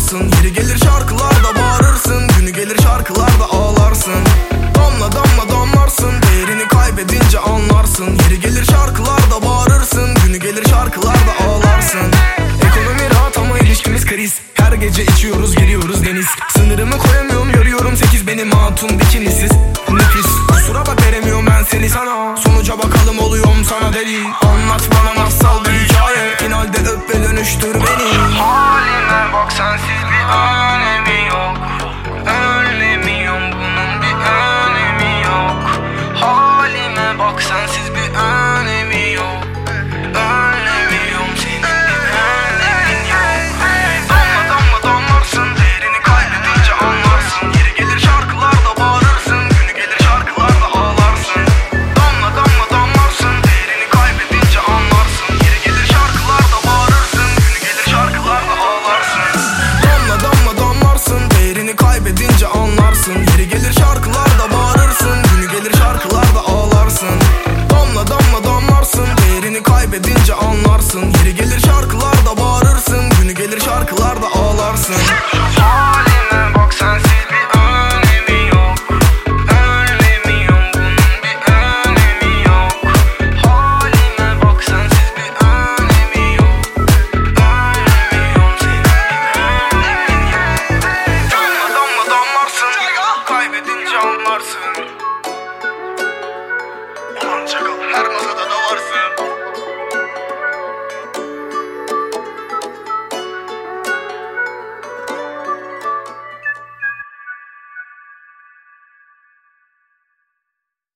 anlarsın. Yeri gelir şarkılarda bağırırsın, günü gelir şarkılarda ağlarsın. Damla damla damlarsın, değerini kaybedince anlarsın. Yeri gelir şarkılarda bağırırsın, günü gelir şarkılarda ağlarsın. Ekonomi rahat ama ilişkimiz kriz. Her gece içiyoruz giriyoruz deniz. Sınırımı koyamıyorum görüyorum 8 benim hatun bikinisiz. Nefis kusura bak veremiyorum ben seni sana. Sonuca bakalım oluyorum sana deli. Anlat bana masal bir hikaye. Finalde öp ve dönüştür beni. Halime bak sensiz bir önemi yok. Önlemiyorum bunun bir önemi yok. Halime bak sensiz bir önemi yok. Önlemiyorum senin bir önemin yok. Damla damla damlarsın, değerini kaybedince anlarsın. Yeri gelir şarkılarda bağırırsın, günü gelir şarkılarda ağlarsın. Damla damla damlarsın, değerini kaybedince anlarsın. Yeri gelir şarkılarda bağırırsın, günü gelir şarkılarda ağlarsın. Damla damla damlarsın, değerini kaybedince anlarsın. Yeri gelir şarkılarda bağırırsın, günü gelir şarkılarda ağlarsın. Damla damla damlarsın, değerini kaybedince anlarsın. Yeri gelir şarkılarda bağırırsın, günü gelir şarkılarda ağlarsın. Halime bak sensiz bir önemi yok. Önlemiyorum bunun bir önemi yok. Halime bak sensiz bir önemi yok. Önlemiyorum senin bir önemin yok. Damla damla damlarsın, kaybedince anlarsın. Ulan çakal her masada da varsın.